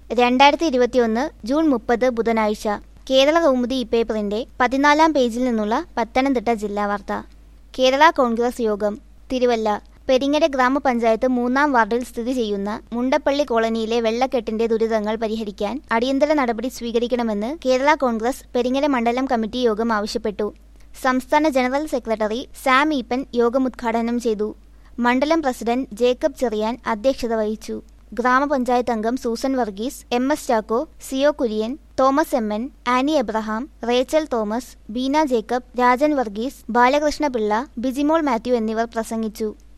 2021 June 30 ബുധനാഴ്ച. കേരള കൗമുദി പേപ്പറിന്റെ 14-ാം പേജിൽ നിന്നുള്ള പത്തനംതിട്ട ജില്ലാ വാർത്ത. കേരള കോൺഗ്രസ് യോഗം തിരുവല്ല. പെരിങ്ങര ഗ്രാമപഞ്ചായത്ത് 3-ാം വാർഡിൽ സ്ഥിതി ചെയ്യുന്ന മുണ്ടപ്പള്ളി കോളനിയിലെ വെള്ളക്കെട്ടിന്റെ ദുരിതങ്ങൾ പരിഹരിക്കാൻ അടിയന്തര നടപടി സ്വീകരിക്കണമെന്ന് കേരള കോൺഗ്രസ് പെരിങ്ങര മണ്ഡലം കമ്മിറ്റി യോഗം ആവശ്യപ്പെട്ടു. സംസ്ഥാന ജനറൽ സെക്രട്ടറി സാം ഈപ്പൻ യോഗം ഉദ്ഘാടനം ചെയ്തു. മണ്ഡലം പ്രസിഡന്റ് ജേക്കബ് ചെറിയാൻ അധ്യക്ഷത വഹിച്ചു. ഗ്രാമപഞ്ചായത്ത് അംഗം Susan Varghese, MS Chacko, CO Kurian, Thomas MN, Annie Abraham, Rachel Thomas, Beena Jacob, Rajan Varghese, Balakrishna Pillai, Bijimol Mathew എന്നിവർ പ്രസംഗിച്ചു.